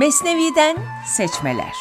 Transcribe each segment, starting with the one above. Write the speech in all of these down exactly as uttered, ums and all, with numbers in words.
Mesnevi'den seçmeler.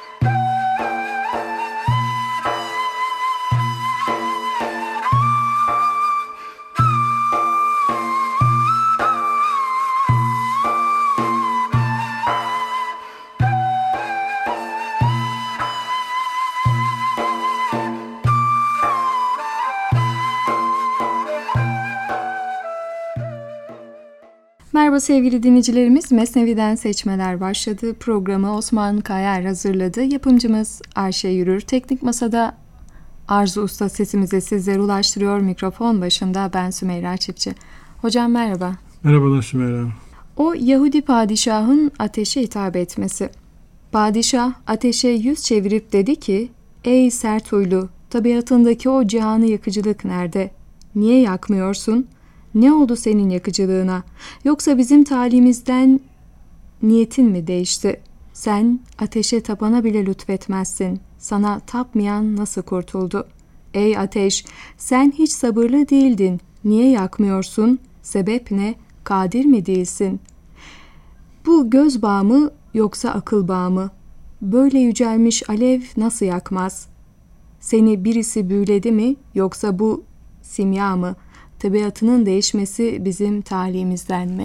Merhaba sevgili dinleyicilerimiz, Mesnevi'den seçmeler başladı. Programı Osman Kayer hazırladı. Yapımcımız Ayşe Yürür. Teknik Masada Arzu Usta sesimizi sizlere ulaştırıyor. Mikrofon başında ben Sümeyra Çiftçi. Hocam merhaba. Merhabalar Sümeyra. O Yahudi padişahın ateşe hitap etmesi. Padişah ateşe yüz çevirip dedi ki, ''Ey sert huylu, tabiatındaki o cihanı yakıcılık nerede? Niye yakmıyorsun? Ne oldu senin yakıcılığına? Yoksa bizim talimizden niyetin mi değişti? Sen ateşe tapana bile lütfetmezsin. Sana tapmayan nasıl kurtuldu? Ey ateş, sen hiç sabırlı değildin. Niye yakmıyorsun? Sebep ne? Kadir mi değilsin? Bu göz bağı mı yoksa akıl bağı mı? Böyle yücelmiş alev nasıl yakmaz? Seni birisi büyüledi mi yoksa bu simya mı? Tabiatının değişmesi bizim talimimizden mi?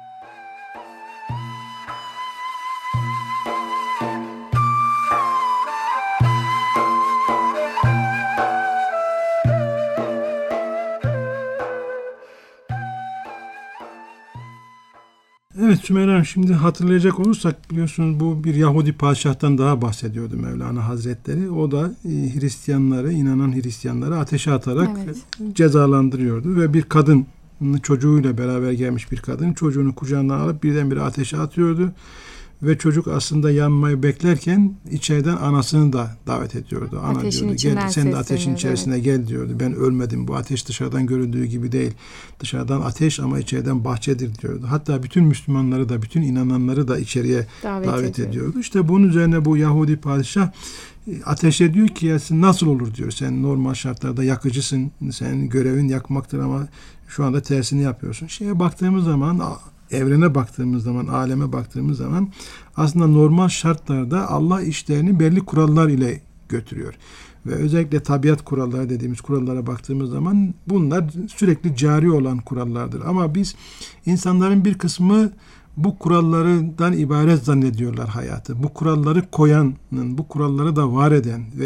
Evet Sümeyra, şimdi hatırlayacak olursak biliyorsunuz bu bir Yahudi padişahtan daha bahsediyordu Mevlana Hazretleri. O da e, Hristiyanları, inanan Hristiyanları ateşe atarak evet. cezalandırıyordu ve bir kadın çocuğuyla beraber gelmiş bir kadın çocuğunu kucağından alıp birdenbire ateşe atıyordu. Ve çocuk aslında yanmayı beklerken içeriden anasını da davet ediyordu. Ana ateşin diyordu, gel, sen de ateşin içerisine evet. gel diyordu. Ben ölmedim, bu ateş dışarıdan göründüğü gibi değil. Dışarıdan ateş ama içeriden bahçedir diyordu. Hatta bütün Müslümanları da, bütün inananları da içeriye davet, davet ediyordu. İşte bunun üzerine bu Yahudi padişah ateşe diyor ki ya nasıl olur diyor. Sen normal şartlarda yakıcısın, senin görevin yakmaktır ama şu anda tersini yapıyorsun. Şeye baktığımız zaman, evrene baktığımız zaman, aleme baktığımız zaman aslında normal şartlarda Allah işlerini belli kurallar ile götürüyor. Ve özellikle tabiat kuralları dediğimiz kurallara baktığımız zaman bunlar sürekli cari olan kurallardır. Ama biz insanların bir kısmı bu kurallardan ibaret zannediyorlar hayatı. Bu kuralları koyanın, bu kuralları da var eden ve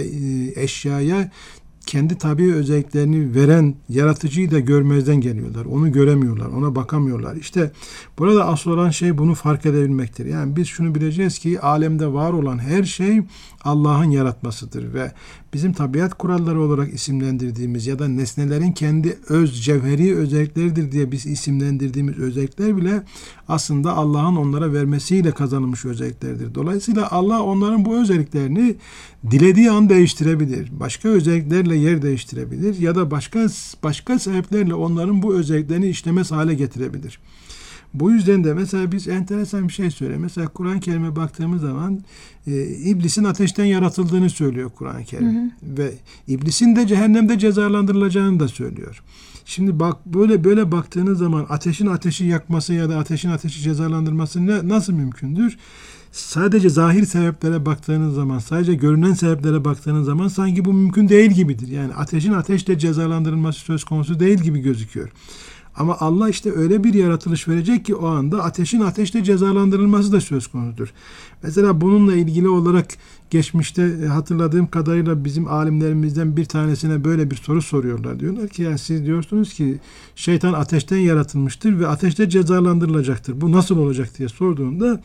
eşyaya kendi tabii özelliklerini veren yaratıcıyı da görmezden geliyorlar. Onu göremiyorlar, ona bakamıyorlar. İşte burada asıl olan şey bunu fark edebilmektir. Yani biz şunu bileceğiz ki alemde var olan her şey Allah'ın yaratmasıdır ve bizim tabiat kuralları olarak isimlendirdiğimiz ya da nesnelerin kendi öz cevheri özellikleridir diye biz isimlendirdiğimiz özellikler bile aslında Allah'ın onlara vermesiyle kazanılmış özelliklerdir. Dolayısıyla Allah onların bu özelliklerini dilediği an değiştirebilir. Başka özelliklerle yer değiştirebilir ya da başka başka sebeplerle onların bu özelliklerini işlemez hale getirebilir. Bu yüzden de mesela biz enteresan bir şey söylüyor. Mesela Kur'an-ı Kerim'e baktığımız zaman e, iblisin ateşten yaratıldığını söylüyor Kur'an-ı Kerim. Hı hı. Ve iblisin de cehennemde cezalandırılacağını da söylüyor. Şimdi bak böyle böyle baktığınız zaman ateşin ateşi yakması ya da ateşin ateşi cezalandırması ne, nasıl mümkündür? Sadece zahir sebeplere baktığınız zaman, sadece görünen sebeplere baktığınız zaman sanki bu mümkün değil gibidir. Yani ateşin ateşle cezalandırılması söz konusu değil gibi gözüküyor. Ama Allah işte öyle bir yaratılış verecek ki o anda ateşin ateşle cezalandırılması da söz konusudur. Mesela bununla ilgili olarak geçmişte hatırladığım kadarıyla bizim alimlerimizden bir tanesine böyle bir soru soruyorlar. Diyorlar ki yani siz diyorsunuz ki şeytan ateşten yaratılmıştır ve ateşle cezalandırılacaktır. Bu nasıl olacak diye sorduğunda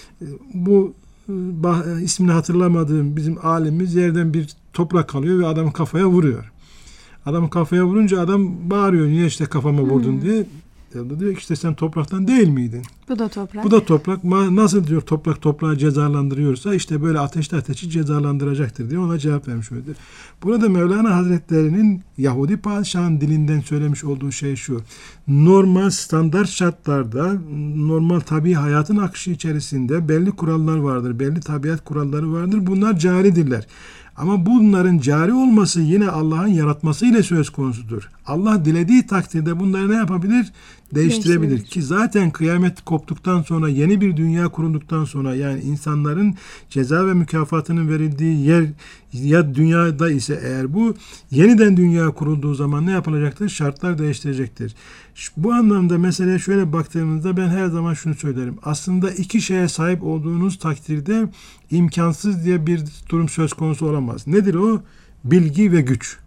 bu ismini hatırlamadığım bizim alimimiz yerden bir toprak alıyor ve adamın kafaya vuruyor. Adamın kafaya vurunca adam bağırıyor. Niye işte kafama vurdun hmm. diye. Diyor ki işte sen topraktan değil miydin? Bu da toprak. Bu da toprak. Nasıl diyor toprak toprağı cezalandırıyorsa işte böyle ateşle ateşi cezalandıracaktır diye ona cevap vermiş oluyor. Burada Mevlana Hazretleri'nin Yahudi padişahın dilinden söylemiş olduğu şey şu. Normal standart şartlarda, normal tabii hayatın akışı içerisinde belli kurallar vardır. Belli tabiat kuralları vardır. Bunlar caridirler. Ama bunların cari olması yine Allah'ın yaratmasıyla söz konusudur. Allah dilediği takdirde bunları ne yapabilir? Değiştirebilir. Değiştirebilir. Ki zaten kıyamet koptuktan sonra, yeni bir dünya kurulduktan sonra, yani insanların ceza ve mükafatının verildiği yer ya dünyada ise eğer, bu yeniden dünya kurulduğu zaman ne yapılacaktır? Şartlar değiştirecektir. Bu anlamda meseleye şöyle baktığımızda ben her zaman şunu söylerim. Aslında iki şeye sahip olduğunuz takdirde imkansız diye bir durum söz konusu olamaz. Nedir o? Bilgi ve güç.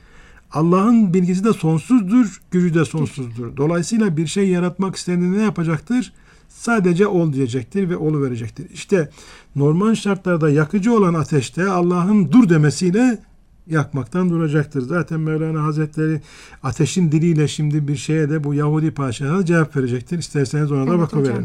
Allah'ın bilgisi de sonsuzdur, gücü de sonsuzdur. Dolayısıyla bir şey yaratmak istediğinde ne yapacaktır? Sadece ol diyecektir ve oluverecektir. İşte normal şartlarda yakıcı olan ateşte Allah'ın dur demesiyle yakmaktan duracaktır. Zaten Mevlana Hazretleri ateşin diliyle şimdi bir şeye de bu Yahudi padişahına cevap verecektir. İsterseniz ona da evet, bakıverin.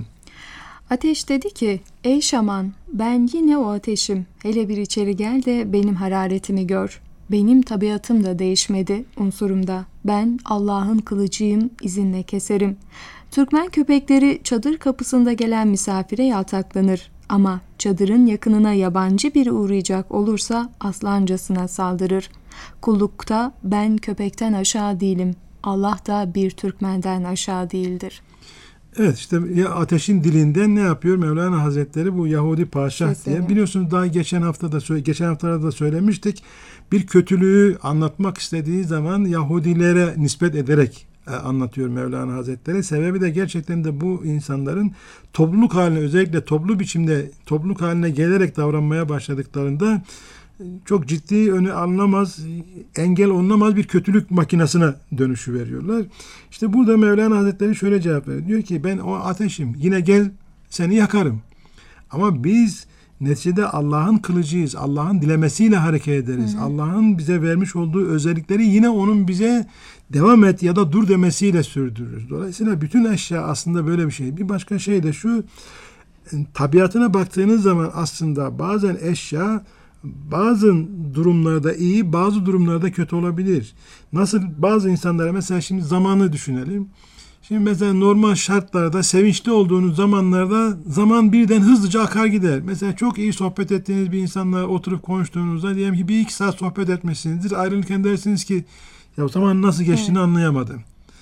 Ateş dedi ki, ey şaman, ben yine o ateşim. Hele bir içeri gel de benim hararetimi gör. Benim tabiatım da değişmedi unsurumda. Ben Allah'ın kılıcıyım, izinle keserim. Türkmen köpekleri çadır kapısında gelen misafire yaltaklanır. Ama çadırın yakınına yabancı biri uğrayacak olursa aslancasına saldırır. Kullukta ben köpekten aşağı değilim. Allah da bir Türkmenden aşağı değildir. Evet, işte ya ateşin dilinden ne yapıyor Mevlana Hazretleri bu Yahudi padişah Kesinlikle. diye. Biliyorsunuz daha geçen hafta da geçen haftalarda da söylemiştik. Bir kötülüğü anlatmak istediği zaman Yahudilere nispet ederek anlatıyor Mevlana Hazretleri. Sebebi de gerçekten de bu insanların topluluk haline, özellikle toplu biçimde topluluk haline gelerek davranmaya başladıklarında çok ciddi, önü alınamaz, engel olunamaz bir kötülük makinesine dönüşü veriyorlar. İşte burada Mevlana Hazretleri şöyle cevap veriyor. Diyor ki ben o ateşim, yine gel seni yakarım. Ama biz neticede Allah'ın kılıcıyız. Allah'ın dilemesiyle hareket ederiz. Hı hı. Allah'ın bize vermiş olduğu özellikleri yine onun bize devam et ya da dur demesiyle sürdürürüz. Dolayısıyla bütün eşya aslında böyle bir şey. Bir başka şey de şu, tabiatına baktığınız zaman aslında bazen eşya bazı durumlarda iyi, bazı durumlarda kötü olabilir. Nasıl bazı insanlara, mesela şimdi zamanı düşünelim. Şimdi mesela normal şartlarda, sevinçli olduğunuz zamanlarda zaman birden hızlıca akar gider. Mesela çok iyi sohbet ettiğiniz bir insanla oturup konuştuğunuzda diyelim ki bir iki saat sohbet etmişsinizdir. Ayrılırken dersiniz ki ya zaman nasıl geçtiğini evet. anlayamadım.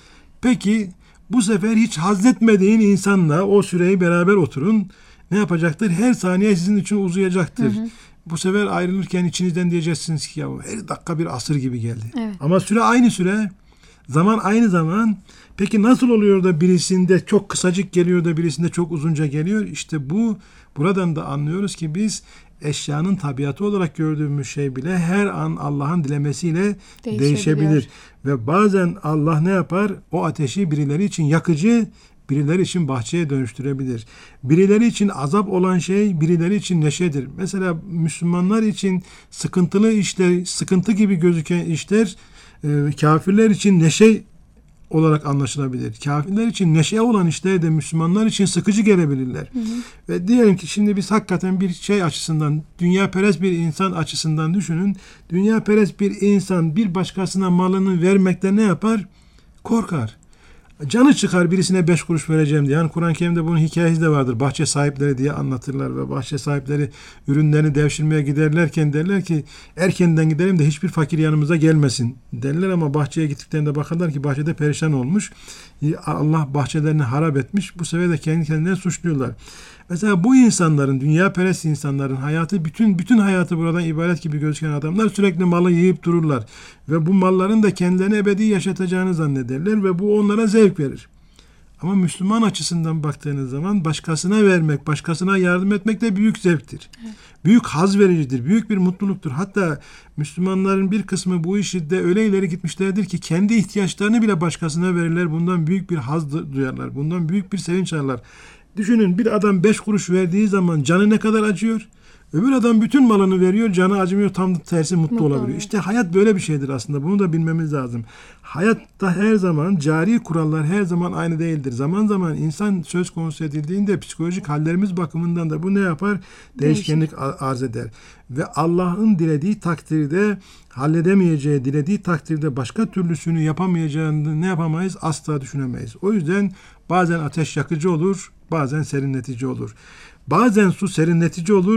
Peki bu sefer hiç hazzetmediğin insanla o süreyi beraber oturun. Ne yapacaktır? Her saniye sizin için uzayacaktır. Hı hı. Bu sefer ayrılırken içinizden diyeceksiniz ki ya her dakika bir asır gibi geldi. Evet. Ama süre aynı süre, zaman aynı zaman. Peki nasıl oluyor da birisinde çok kısacık geliyor da birisinde çok uzunca geliyor? İşte bu, buradan da anlıyoruz ki biz eşyanın tabiatı olarak gördüğümüz şey bile her an Allah'ın dilemesiyle değişebilir. Ve bazen Allah ne yapar? O ateşi birileri için yakıcı, birileri için bahçeye dönüştürebilir. Birileri için azap olan şey birileri için neşedir. Mesela Müslümanlar için sıkıntılı işler, sıkıntı gibi gözüken işler e, kafirler için neşe olarak anlaşılabilir. Kafirler için neşe olan işler de Müslümanlar için sıkıcı gelebilirler. Hı hı. Ve diyelim ki şimdi biz hakikaten bir şey açısından, dünyaperest bir insan açısından düşünün. Dünyaperest bir insan bir başkasına malını vermekten ne yapar? Korkar. Canı çıkar birisine beş kuruş vereceğim diye. Yani Kur'an-ı Kerim'de bunun hikayesi de vardır. Bahçe sahipleri diye anlatırlar ve bahçe sahipleri ürünlerini devşirmeye giderlerken derler ki erkenden gidelim de hiçbir fakir yanımıza gelmesin derler, ama bahçeye gittiklerinde bakarlar ki bahçede perişan olmuş. Allah bahçelerini harap etmiş. Bu sefer de kendi kendilerine suçluyorlar. Mesela bu insanların, dünyaperest insanların hayatı, bütün bütün hayatı buradan ibaret gibi gözüken adamlar sürekli malı yiyip dururlar. Ve bu malların da kendilerini ebedi yaşatacağını zannederler ve bu onlara zevk verir. Ama Müslüman açısından baktığınız zaman başkasına vermek, başkasına yardım etmek de büyük zevktir. Evet. Büyük haz vericidir, büyük bir mutluluktur. Hatta Müslümanların bir kısmı bu işi de öyle ileri gitmişlerdir ki kendi ihtiyaçlarını bile başkasına verirler. Bundan büyük bir haz duyarlar, bundan büyük bir sevinç alırlar. Düşünün, bir adam beş kuruş verdiği zaman canı ne kadar acıyor? Öbür adam bütün malını veriyor, canı acımıyor, tam tersi mutlu, mutlu olabiliyor. İşte hayat böyle bir şeydir aslında. Bunu da bilmemiz lazım. Hayatta her zaman cari kurallar her zaman aynı değildir. Zaman zaman insan söz konusu edildiğinde psikolojik hallerimiz bakımından da bu ne yapar? Değişkenlik arz eder. Ve Allah'ın dilediği takdirde, halledemeyeceği, dilediği takdirde başka türlüsünü yapamayacağını ne yapamayız? Asla düşünemeyiz. O yüzden bazen ateş yakıcı olur, bazen serinletici olur. Bazen su serinletici olur,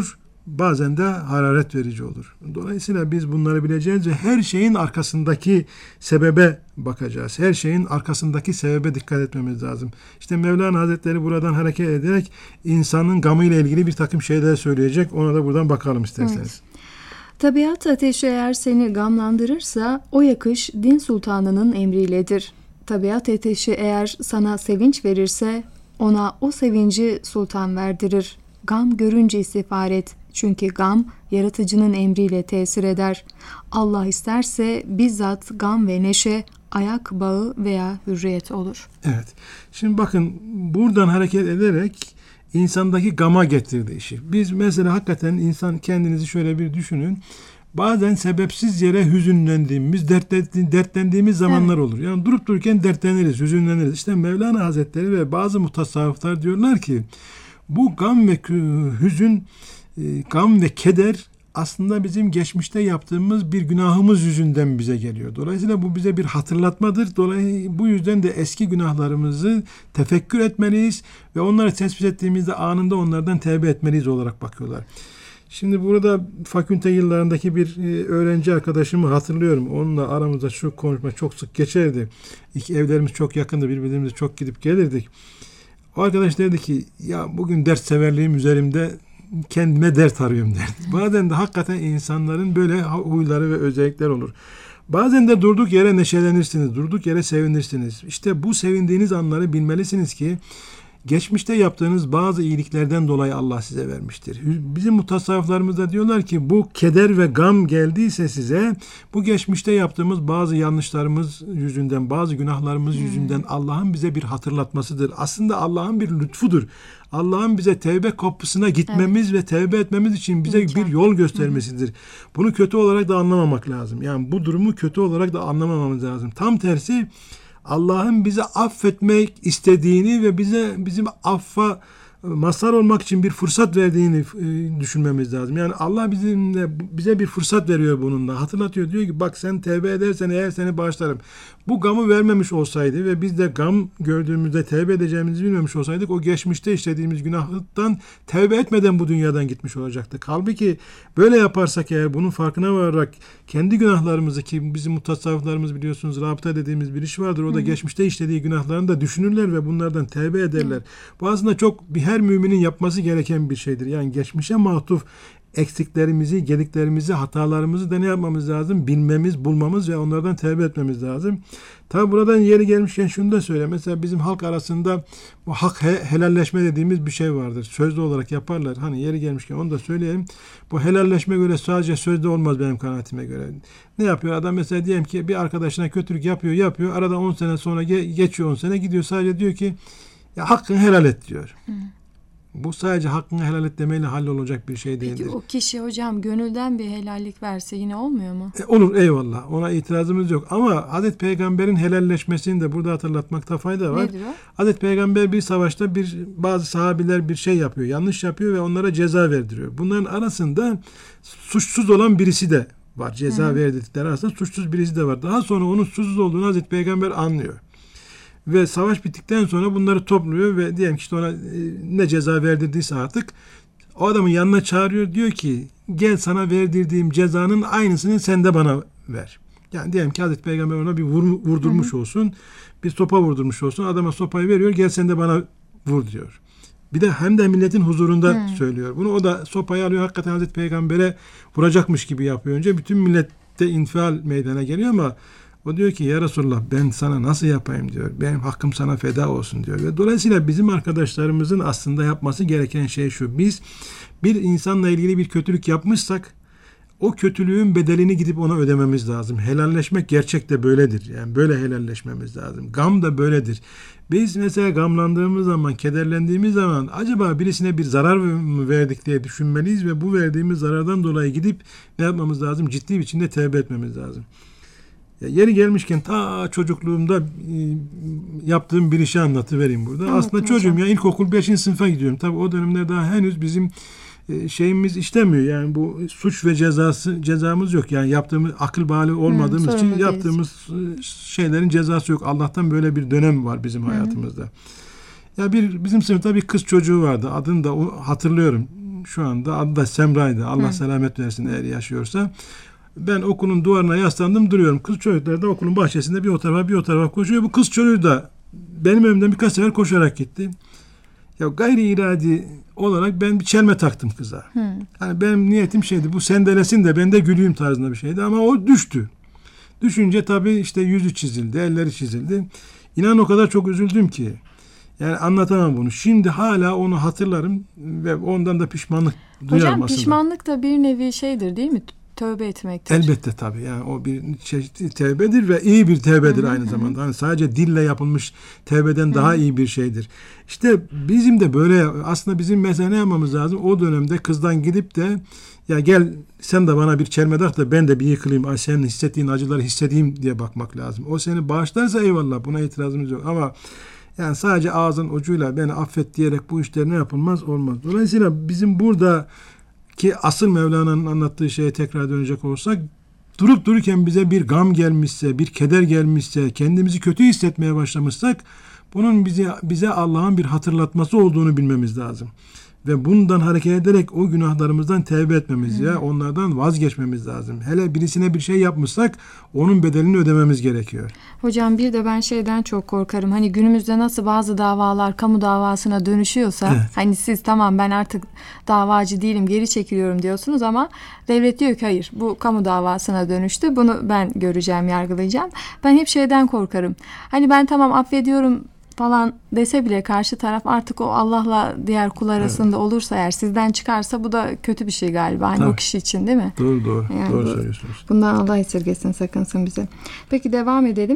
bazen de hararet verici olur. Dolayısıyla biz bunları bileceğiz ve her şeyin arkasındaki sebebe bakacağız. Her şeyin arkasındaki sebebe dikkat etmemiz lazım. İşte Mevlana Hazretleri buradan hareket ederek insanın gamıyla ilgili bir takım şeyler söyleyecek. Ona da buradan bakalım isterseniz. Evet. Tabiat ateşi eğer seni gamlandırırsa o yakış din sultanının emriyledir. Tabiat ateşi eğer sana sevinç verirse ona o sevinci sultan verdirir. Gam görünce istiğfar et. Çünkü gam yaratıcının emriyle tesir eder. Allah isterse bizzat gam ve neşe ayak bağı veya hürriyet olur. Evet. Şimdi bakın buradan hareket ederek insandaki gama getirdi işi. Biz mesela hakikaten insan kendinizi şöyle bir düşünün. Bazen sebepsiz yere hüzünlendiğimiz, dertlendiğimiz zamanlar evet. olur. Yani durup dururken dertleniriz, hüzünleniriz. İşte Mevlana Hazretleri ve bazı mutasavvıflar diyorlar ki bu gam ve hüzün, gam ve keder aslında bizim geçmişte yaptığımız bir günahımız yüzünden bize geliyor. Dolayısıyla bu bize bir hatırlatmadır. Dolayısıyla bu yüzden de eski günahlarımızı tefekkür etmeliyiz ve onları tespit ettiğimizde anında onlardan tevbe etmeliyiz olarak bakıyorlar. Şimdi burada fakülte yıllarındaki bir öğrenci arkadaşımı hatırlıyorum. Onunla aramızda şu konuşma çok sık geçerdi. İki evlerimiz çok yakındı. Birbirimize çok gidip gelirdik. O arkadaş derdi ki ya bugün dert severliğim üzerimde kendime dert arıyorum derdi. Bazen de hakikaten insanların böyle huyları ve özellikler olur. Bazen de durduk yere neşelenirsiniz. Durduk yere sevinirsiniz. İşte bu sevindiğiniz anları bilmelisiniz ki geçmişte yaptığınız bazı iyiliklerden dolayı Allah size vermiştir. Bizim mutasavvıflarımız diyorlar ki bu keder ve gam geldiyse size bu geçmişte yaptığımız bazı yanlışlarımız yüzünden, bazı günahlarımız hmm. yüzünden Allah'ın bize bir hatırlatmasıdır. Aslında Allah'ın bir lütfudur. Allah'ın bize tevbe kapısına gitmemiz evet. ve tevbe etmemiz için bize İmkan. bir yol göstermesidir. Bunu kötü olarak da anlamamak lazım. Yani bu durumu kötü olarak da anlamamamız lazım. Tam tersi Allah'ın bize affetmek istediğini ve bize bizim affa mazhar olmak için bir fırsat verdiğini düşünmemiz lazım. Yani Allah bizimle, bize bir fırsat veriyor bununla. Hatırlatıyor. Diyor ki bak sen tevbe edersen eğer seni bağışlarım. Bu gamı vermemiş olsaydı ve biz de gam gördüğümüzde tevbe edeceğimizi bilmemiş olsaydık o geçmişte işlediğimiz günahtan tevbe etmeden bu dünyadan gitmiş olacaktık. Halbuki böyle yaparsak eğer bunun farkına vararak kendi günahlarımızı ki bizim mutasavvıflarımız biliyorsunuz rabıta dediğimiz bir iş vardır. O da Hı-hı. geçmişte işlediği günahlarını da düşünürler ve bunlardan tevbe ederler. Hı-hı. Bu aslında çok bir her müminin yapması gereken bir şeydir. Yani geçmişe matuf eksiklerimizi, gediklerimizi, hatalarımızı da ne yapmamız lazım? Bilmemiz, bulmamız ve onlardan tevbe etmemiz lazım. Tabi buradan yeri gelmişken şunu da söyle. Mesela bizim halk arasında bu hak he, helalleşme dediğimiz bir şey vardır. Sözlü olarak yaparlar. Hani yeri gelmişken onu da söyleyeyim. Bu helalleşme göre sadece sözde olmaz benim kanaatime göre. Ne yapıyor adam? Mesela diyelim ki bir arkadaşına kötülük yapıyor, yapıyor. Arada on sene sonra ge- geçiyor on sene gidiyor. Sadece diyor ki ya hakkını helal et diyor. Hı. Bu sadece hakkını helal et demeyle hallolacak bir şey değildir. Peki o kişi hocam gönülden bir helallik verse yine olmuyor mu? E, olur eyvallah. Ona itirazımız yok. Ama Hazreti Peygamber'in helalleşmesini de burada hatırlatmakta fayda var. Nedir o? Hazreti Peygamber bir savaşta bir bazı sahabiler bir şey yapıyor. Yanlış yapıyor ve onlara ceza verdiriyor. Bunların arasında suçsuz olan birisi de var. Ceza Hı-hı. verdikleri arasında suçsuz birisi de var. Daha sonra onun suçsuz olduğunu Hazreti Peygamber anlıyor. Ve savaş bittikten sonra bunları topluyor ve diyelim ki işte ona ne ceza verdirdiyse artık o adamın yanına çağırıyor. Diyor ki gel sana verdirdiğim cezanın aynısını sen de bana ver. Yani diyelim ki Hazreti Peygamber ona bir vur, vurdurmuş hı hı. olsun. Bir sopa vurdurmuş olsun. Adama sopayı veriyor. Gel sen de bana vur diyor. Bir de hem de milletin huzurunda hı. söylüyor. Bunu o da sopayı alıyor. Hakikaten Hazreti Peygamber'e vuracakmış gibi yapıyor. Önce bütün millette infial meydana geliyor ama o diyor ki ya Resulullah ben sana nasıl yapayım diyor. Benim hakkım sana feda olsun diyor. Ve dolayısıyla bizim arkadaşlarımızın aslında yapması gereken şey şu. Biz bir insanla ilgili bir kötülük yapmışsak o kötülüğün bedelini gidip ona ödememiz lazım. Helalleşmek gerçekte böyledir. Yani böyle helalleşmemiz lazım. Gam da böyledir. Biz mesela gamlandığımız zaman, kederlendiğimiz zaman acaba birisine bir zarar mı verdik diye düşünmeliyiz ve bu verdiğimiz zarardan dolayı gidip ne yapmamız lazım? Ciddi biçimde tevbe etmemiz lazım. Ya yeri gelmişken ta çocukluğumda e, yaptığım bir işi anlatıvereyim burada. Evet, aslında çocuğum hocam. Ya ilkokul beşinci sınıfa gidiyorum. Tabii o dönemler daha henüz bizim e, şeyimiz işlemiyor. Yani bu suç ve cezası cezamız yok. Yani yaptığımız akıl bali olmadığımız Hı, için yaptığımız e, şeylerin cezası yok. Allah'tan böyle bir dönem var bizim Hı. hayatımızda. Ya bir bizim sınıfta bir kız çocuğu vardı. Adını da hatırlıyorum. şu anda adı da Semra'ydı. Allah Hı. selamet versin eğer yaşıyorsa. Ben okulun duvarına yaslandım duruyorum. Kız çocuklar da okulun bahçesinde bir o tarafa bir o tarafa koşuyor. Bu kız çocuğu da benim önümden birkaç sefer koşarak gitti. Ya gayri iradi olarak ben bir çelme taktım kıza. Hmm. Yani benim niyetim şeydi, bu sendelesin de ben de güleyim tarzında bir şeydi ama o düştü. Düşünce tabii işte yüzü çizildi, elleri çizildi. İnan o kadar çok üzüldüm ki. Yani anlatamam bunu. Şimdi hala onu hatırlarım ve ondan da pişmanlık duyarım Hocam, aslında. Hocam pişmanlık da bir nevi şeydir değil mi? Tövbe etmektir. Elbette tabii. Yani o bir çeşitli tevbedir ve iyi bir tevbedir hı hı, aynı hı. zamanda. Hani sadece dille yapılmış tevbeden hı. daha iyi bir şeydir. İşte bizim de böyle aslında bizim mesela ne yapmamız lazım? O dönemde kızdan gidip de ya gel sen de bana bir çelme tak da ben de bir yıkılayım. Ay senin hissettiğin acıları hissedeyim diye bakmak lazım. O seni bağışlarsa eyvallah, buna itirazımız yok ama yani sadece ağzın ucuyla beni affet diyerek bu işler ne yapılmaz olmaz. Dolayısıyla bizim burada ki asıl Mevlana'nın anlattığı şeye tekrar dönecek olsak, durup dururken bize bir gam gelmişse, bir keder gelmişse, kendimizi kötü hissetmeye başlamışsak, bunun bize, bize Allah'ın bir hatırlatması olduğunu bilmemiz lazım. Ve bundan hareket ederek o günahlarımızdan tevbe etmemiz, hmm. ya onlardan vazgeçmemiz lazım. Hele birisine bir şey yapmışsak onun bedelini ödememiz gerekiyor. Hocam bir de ben şeyden çok korkarım. Hani günümüzde nasıl bazı davalar kamu davasına dönüşüyorsa, evet. hani siz tamam ben artık davacı değilim, geri çekiliyorum diyorsunuz ama devlet diyor ki hayır, bu kamu davasına dönüştü. Bunu ben göreceğim, yargılayacağım. Ben hep şeyden korkarım. Hani ben tamam affediyorum falan dese bile karşı taraf artık o Allah'la diğer kul arasında evet. olursa, eğer sizden çıkarsa, bu da kötü bir şey galiba. Hani o kişi için değil mi? Doğru doğru. Yani doğru bu, söylüyorsunuz. Bundan Allah esirgesin, sakınsın bize. Peki devam edelim.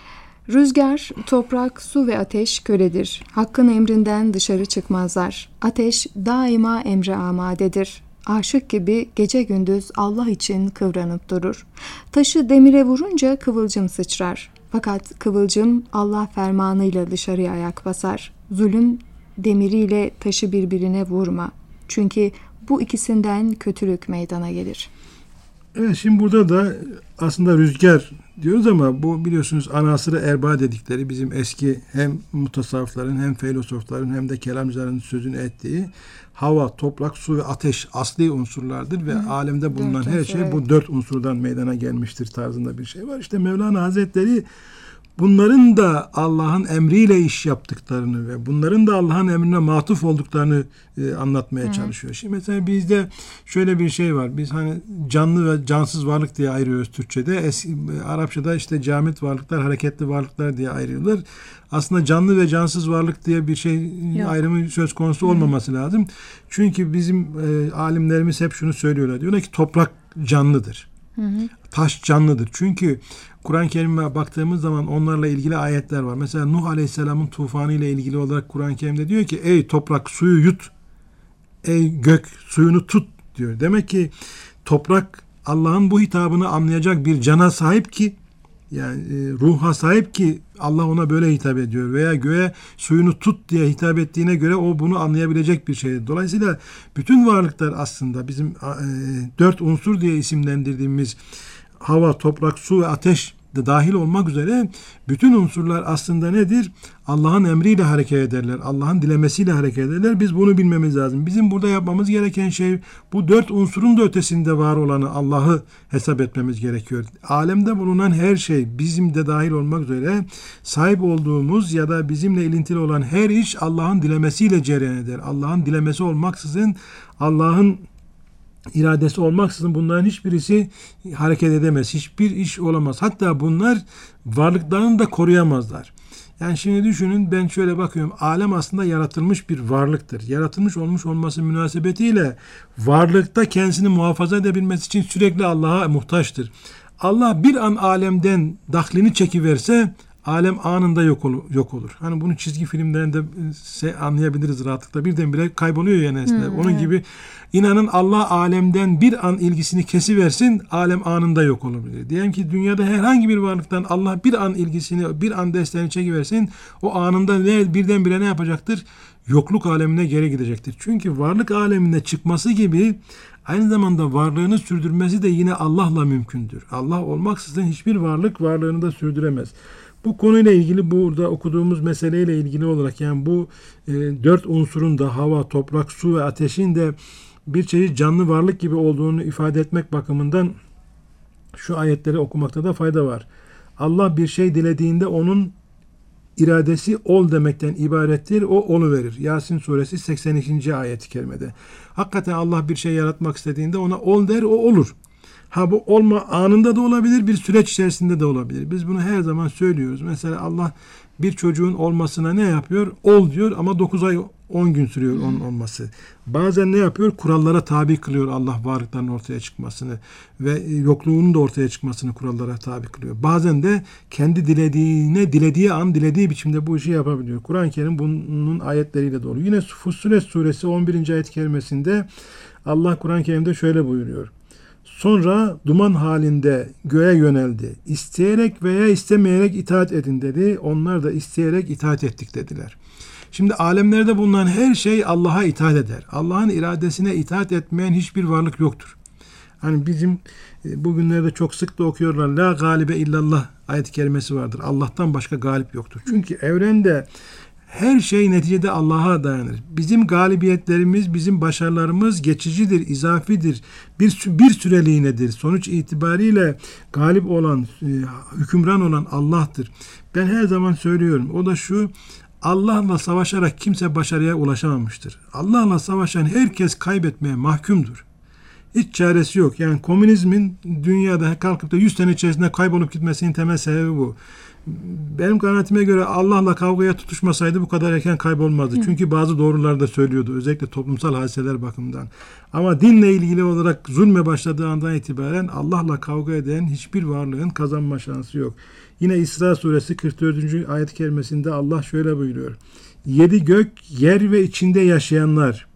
Rüzgar, toprak, su ve ateş köledir. Hakkın emrinden dışarı çıkmazlar. Ateş daima emre amadedir. Aşık gibi gece gündüz Allah için kıvranıp durur. Taşı demire vurunca kıvılcım sıçrar. Fakat kıvılcım Allah fermanıyla dışarıya ayak basar. Zulüm demiriyle taşı birbirine vurma. Çünkü bu ikisinden kötülük meydana gelir. Evet, şimdi burada da aslında rüzgar diyoruz ama bu biliyorsunuz anasırı erba dedikleri bizim eski hem mutasavvıfların hem filozofların hem de kelamcıların sözünü ettiği hava, toprak, su ve ateş asli unsurlardır ve Hı. alemde bulunan dört her şey evet. bu dört unsurdan meydana gelmiştir tarzında bir şey var. İşte Mevlana Hazretleri bunların da Allah'ın emriyle iş yaptıklarını ve bunların da Allah'ın emrine matuf olduklarını e, anlatmaya Hı. çalışıyor. Şimdi mesela bizde şöyle bir şey var. Biz hani canlı ve cansız varlık diye ayırıyoruz Türkçe'de. Eski, Arapçada işte camit varlıklar, hareketli varlıklar diye ayırıyorlar. Aslında canlı ve cansız varlık diye bir şey Yok. ayrımı söz konusu olmaması Hı. lazım. Çünkü bizim e, alimlerimiz hep şunu söylüyorlar. Diyorlar ki toprak canlıdır. Hı hı. Taş canlıdır. Çünkü Kur'an-ı Kerim'e baktığımız zaman onlarla ilgili ayetler var. Mesela Nuh Aleyhisselam'ın tufanı ile ilgili olarak Kur'an-ı Kerim'de diyor ki ey toprak suyu yut, ey gök suyunu tut diyor. Demek ki toprak Allah'ın bu hitabını anlayacak bir cana sahip ki, yani e, ruha sahip ki Allah ona böyle hitap ediyor veya göğe suyunu tut diye hitap ettiğine göre o bunu anlayabilecek bir şeydir. Dolayısıyla bütün varlıklar aslında bizim e, dört unsur diye isimlendirdiğimiz hava, toprak, su ve ateş de dahil olmak üzere bütün unsurlar aslında nedir? Allah'ın emriyle hareket ederler. Allah'ın dilemesiyle hareket ederler. Biz bunu bilmemiz lazım. Bizim burada yapmamız gereken şey bu dört unsurun da ötesinde var olanı Allah'ı hesap etmemiz gerekiyor. Alemde bulunan her şey bizim de dahil olmak üzere sahip olduğumuz ya da bizimle ilintili olan her iş Allah'ın dilemesiyle cereyan eder. Allah'ın dilemesi olmaksızın, Allah'ın iradesi olmaksızın bunların hiçbirisi hareket edemez. Hiçbir iş olamaz. Hatta bunlar varlıklarını da koruyamazlar. Yani şimdi düşünün, ben şöyle bakıyorum. Alem aslında yaratılmış bir varlıktır. Yaratılmış olmuş olması münasebetiyle varlıkta kendisini muhafaza edebilmesi için sürekli Allah'a muhtaçtır. Allah bir an alemden dahlini çekiverse alem anında yok olur. Yok olur. Hani bunu çizgi filmlerinde anlayabiliriz rahatlıkla. Birdenbire kayboluyor yani aslında. Hmm, Onun evet. gibi inanın Allah alemden bir an ilgisini kesiversin, alem anında yok olabilir. Diyelim ki dünyada herhangi bir varlıktan Allah bir an ilgisini, bir an desteğini çekiversin, o anında ne, birdenbire ne yapacaktır? Yokluk alemine geri gidecektir. Çünkü varlık alemine çıkması gibi aynı zamanda varlığını sürdürmesi de yine Allah'la mümkündür. Allah olmaksızın hiçbir varlık varlığını da sürdüremez. Bu konuyla ilgili burada okuduğumuz meseleyle ilgili olarak yani bu e, dört unsurun da hava, toprak, su ve ateşin de bir çeşit canlı varlık gibi olduğunu ifade etmek bakımından şu ayetleri okumakta da fayda var. Allah bir şey dilediğinde onun iradesi ol demekten ibarettir. O oluverir. Yasin suresi seksen ikinci ayet-i kerimede. Hakikaten Allah bir şey yaratmak istediğinde ona ol der, o olur. Ha bu olma anında da olabilir, bir süreç içerisinde de olabilir. Biz bunu her zaman söylüyoruz. Mesela Allah bir çocuğun olmasına ne yapıyor? Ol diyor ama dokuz ay on gün sürüyor onun olması. Bazen ne yapıyor? Kurallara tabi kılıyor Allah varlıkların ortaya çıkmasını ve yokluğunun da ortaya çıkmasını kurallara tabi kılıyor. Bazen de kendi dilediğine, dilediği an, dilediği biçimde bu işi yapabiliyor. Kur'an-ı Kerim bunun ayetleriyle dolu. Yine Fussilet suresi on birinci ayet-i kerimesinde Allah Kur'an-ı Kerim'de şöyle buyuruyor. Sonra duman halinde göğe yöneldi. İsteyerek veya istemeyerek itaat edin dedi. Onlar da isteyerek itaat ettik dediler. Şimdi alemlerde bulunan her şey Allah'a itaat eder. Allah'ın iradesine itaat etmeyen hiçbir varlık yoktur. Hani bizim bugünlerde çok sık da okuyorlar. La galibe illallah ayet-i kerimesi vardır. Allah'tan başka galip yoktur. Çünkü evrende her şey neticede Allah'a dayanır. Bizim galibiyetlerimiz, bizim başarılarımız geçicidir, izafidir. Bir, bir süreliğinedir. Sonuç itibariyle galip olan, hükümran olan Allah'tır. Ben her zaman söylüyorum. O da şu: Allah'la savaşarak kimse başarıya ulaşamamıştır. Allah'la savaşan herkes kaybetmeye mahkumdur. Hiç çaresi yok. Yani komünizmin dünyada kalkıp da yüz sene içerisinde kaybolup gitmesinin temel sebebi bu. Benim kanaatime göre Allah'la kavgaya tutuşmasaydı bu kadar erken kaybolmazdı. Hı. Çünkü bazı doğruları da söylüyordu. Özellikle toplumsal hadiseler bakımından. Ama dinle ilgili olarak zulme başladığı andan itibaren Allah'la kavga eden hiçbir varlığın kazanma şansı yok. Yine İsra suresi kırk dördüncü ayet-i kerimesinde Allah şöyle buyuruyor. Yedi gök, yer ve içinde yaşayanlar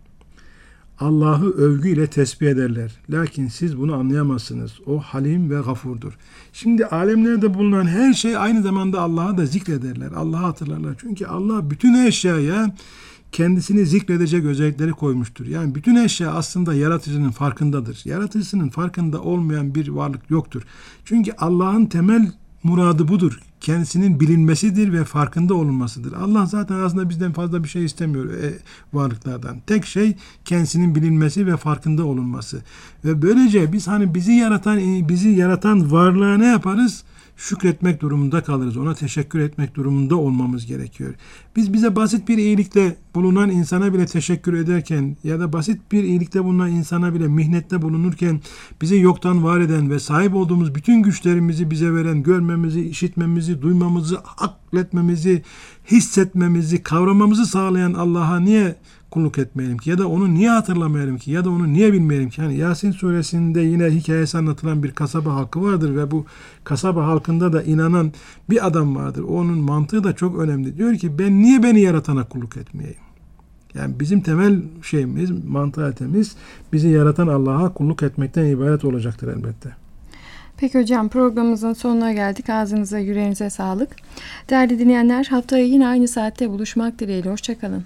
Allah'ı övgüyle tesbih ederler. Lakin siz bunu anlayamazsınız. O halim ve gafurdur. Şimdi alemlerde bulunan her şey aynı zamanda Allah'ı da zikrederler. Allah'ı hatırlarlar. Çünkü Allah bütün eşyaya kendisini zikredecek özellikleri koymuştur. Yani bütün eşya aslında yaratıcının farkındadır. Yaratıcısının farkında olmayan bir varlık yoktur. Çünkü Allah'ın temel muradı budur. Kendisinin bilinmesidir ve farkında olunmasıdır. Allah zaten aslında bizden fazla bir şey istemiyor e, varlıklardan. Tek şey kendisinin bilinmesi ve farkında olunması. Ve böylece biz hani bizi yaratan bizi yaratan varlığa ne yaparız? Şükretmek durumunda kalırız. Ona teşekkür etmek durumunda olmamız gerekiyor. Biz bize basit bir iyilikte bulunan insana bile teşekkür ederken ya da basit bir iyilikte bulunan insana bile mihnette bulunurken bizi yoktan var eden ve sahip olduğumuz bütün güçlerimizi bize veren, görmemizi, işitmemizi, duymamızı, akletmemizi, hissetmemizi, kavramamızı sağlayan Allah'a niye kulluk etmeyelim ki? Ya da onu niye hatırlamayalım ki? Ya da onu niye bilmeyelim ki? Yani Yasin suresinde yine hikayesi anlatılan bir kasaba halkı vardır ve bu kasaba halkında da inanan bir adam vardır. Onun mantığı da çok önemli. Diyor ki ben niye beni yaratana kulluk etmeyeyim? Yani bizim temel şeyimiz, mantalitemiz bizi yaratan Allah'a kulluk etmekten ibaret olacaktır elbette. Peki hocam, programımızın sonuna geldik. Ağzınıza, yüreğinize sağlık. Değerli dinleyenler, haftaya yine aynı saatte buluşmak dileğiyle. Hoşçakalın.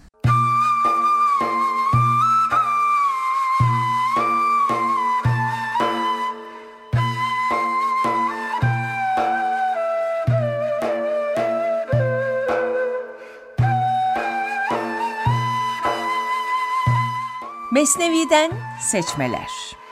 Mesnevi'den seçmeler.